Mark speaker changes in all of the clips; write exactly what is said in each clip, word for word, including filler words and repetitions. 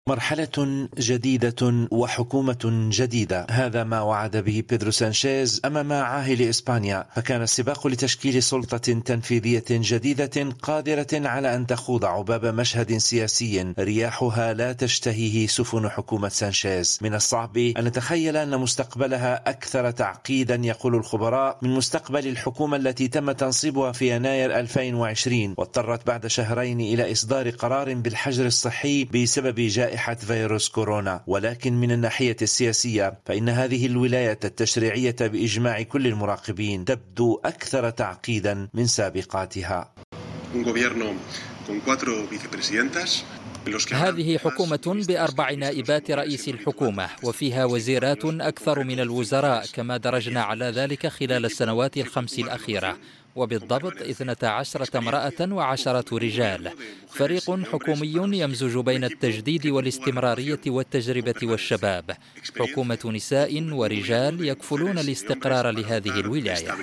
Speaker 1: مرحلة جديدة وحكومة جديدة، هذا ما وعد به بيدرو سانشيز أمام عاهل إسبانيا. فكان السباق لتشكيل سلطة تنفيذية جديدة قادرة على أن تخوض عباب مشهد سياسي رياحها لا تشتهيه سفن حكومة سانشيز. من الصعب أن نتخيل أن مستقبلها أكثر تعقيدا، يقول الخبراء، من مستقبل الحكومة التي تم تنصيبها في يناير ألفين وعشرين، واضطرت بعد شهرين إلى إصدار قرار بالحجر الصحي بسبب جائحة فيروس كورونا. ولكن من الناحية السياسية فإن هذه الولاية التشريعية بإجماع كل المراقبين تبدو أكثر تعقيدا من سابقاتها.
Speaker 2: هذه حكومة بأربع نائبات رئيس الحكومة، وفيها وزيرات أكثر من الوزراء كما درجنا على ذلك خلال السنوات الخمس الأخيرة، وبالضبط اثنتا عشرة امرأة وعشرة رجال. فريق حكومي يمزج بين التجديد والاستمرارية والتجربة والشباب. حكومة نساء ورجال يكفلون الاستقرار لهذه الولاية.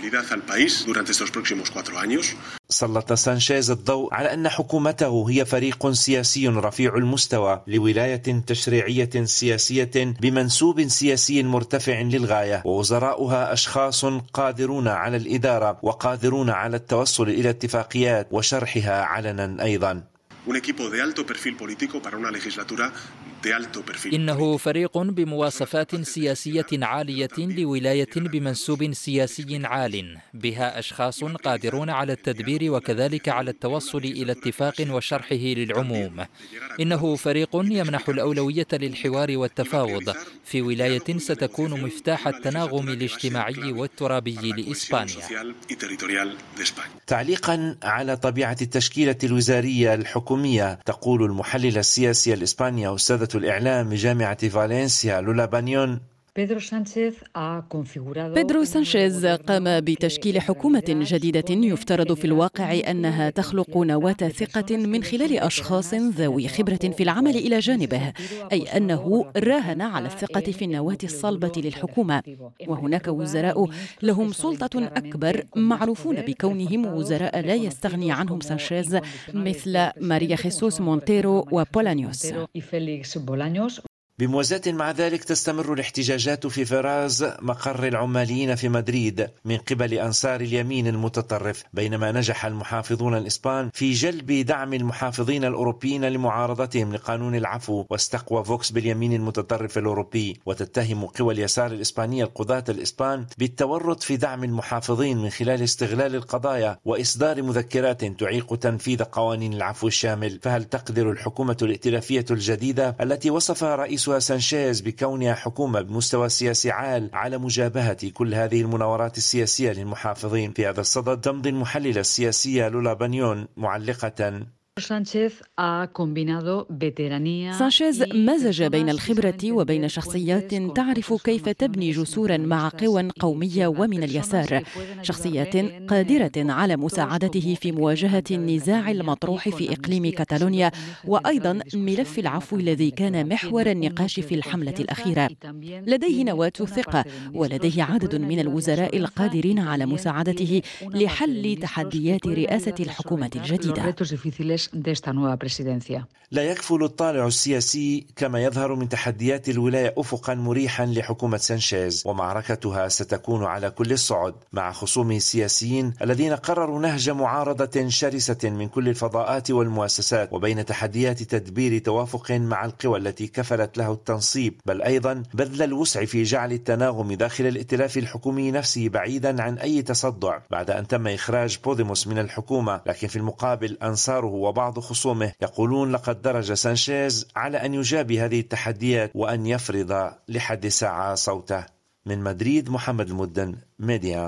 Speaker 1: سلط سانشيز الضوء على أن حكومته هي فريق سياسي رفيع المستوى لولاية تشريعية سياسية بمنسوب سياسي مرتفع للغاية، ووزراؤها أشخاص قادرون على الإدارة وقادرون على التوصل إلى اتفاقيات وشرحها علنا أيضا.
Speaker 2: إنه فريق بمواصفات سياسية عالية لولاية بمنسوب سياسي عال، بها أشخاص قادرون على التدبير وكذلك على التوصل إلى اتفاق وشرحه للعموم. إنه فريق يمنح الأولوية للحوار والتفاوض في ولاية ستكون مفتاح التناغم الاجتماعي والترابي لإسبانيا.
Speaker 1: تعليقا على طبيعة التشكيلة الوزارية الحكومية، تقول المحلل السياسي الإسباني أستاذة الإعلام بجامعة فالنسيا لولا بانيون:
Speaker 3: بيدرو سانشيز قام بتشكيل حكومة جديدة يفترض في الواقع أنها تخلق نواة ثقة من خلال أشخاص ذوي خبرة في العمل إلى جانبه، أي أنه راهن على الثقة في النواة الصلبة للحكومة. وهناك وزراء لهم سلطة أكبر معروفون بكونهم وزراء لا يستغني عنهم سانشيز، مثل ماريا خيسوس مونتيرو وبولانيوس.
Speaker 1: بموازاة مع ذلك تستمر الاحتجاجات في فراز مقر العماليين في مدريد من قبل أنصار اليمين المتطرف، بينما نجح المحافظون الإسبان في جلب دعم المحافظين الأوروبيين لمعارضتهم لقانون العفو. واستقوى فوكس باليمين المتطرف الأوروبي وتتهم قوى اليسار الإسبانية القضاة الإسبان بالتورط في دعم المحافظين من خلال استغلال القضايا وإصدار مذكرات تعيق تنفيذ قوانين العفو الشامل. فهل تقدر الحكومة الائتلافية الجديدة التي وصفها رئيس سانشيز بكونها حكومة بمستوى سياسي عال على مجابهة كل هذه المناورات السياسية للمحافظين؟ في هذا الصدد تمضي المحللة السياسية لولا بانيون معلقة:
Speaker 3: سانشيز مزج بين الخبرة وبين شخصيات تعرف كيف تبني جسورا مع قوى قومية ومن اليسار، شخصيات قادرة على مساعدته في مواجهة النزاع المطروح في إقليم كاتالونيا، وأيضا ملف العفو الذي كان محور النقاش في الحملة الأخيرة. لديه نواة ثقة ولديه عدد من الوزراء القادرين على مساعدته لحل تحديات رئاسة الحكومة الجديدة.
Speaker 1: لا يكفل الطالع السياسي كما يظهر من تحديات الولاية أفقا مريحا لحكومة سانشيز، ومعركتها ستكون على كل الصعد مع خصومه السياسيين الذين قرروا نهج معارضة شرسة من كل الفضاءات والمؤسسات، وبين تحديات تدبير توافق مع القوى التي كفلت له التنصيب، بل أيضا بذل الوسع في جعل التناغم داخل الائتلاف الحكومي نفسه بعيدا عن أي تصدع بعد أن تم إخراج بوديموس من الحكومة. لكن في المقابل أنصاره وبعض خصومه يقولون لقد درج سانشيز على أن يجابي هذه التحديات وأن يفرض لحد ساعة صوته. من مدريد محمد المدن، ميديا.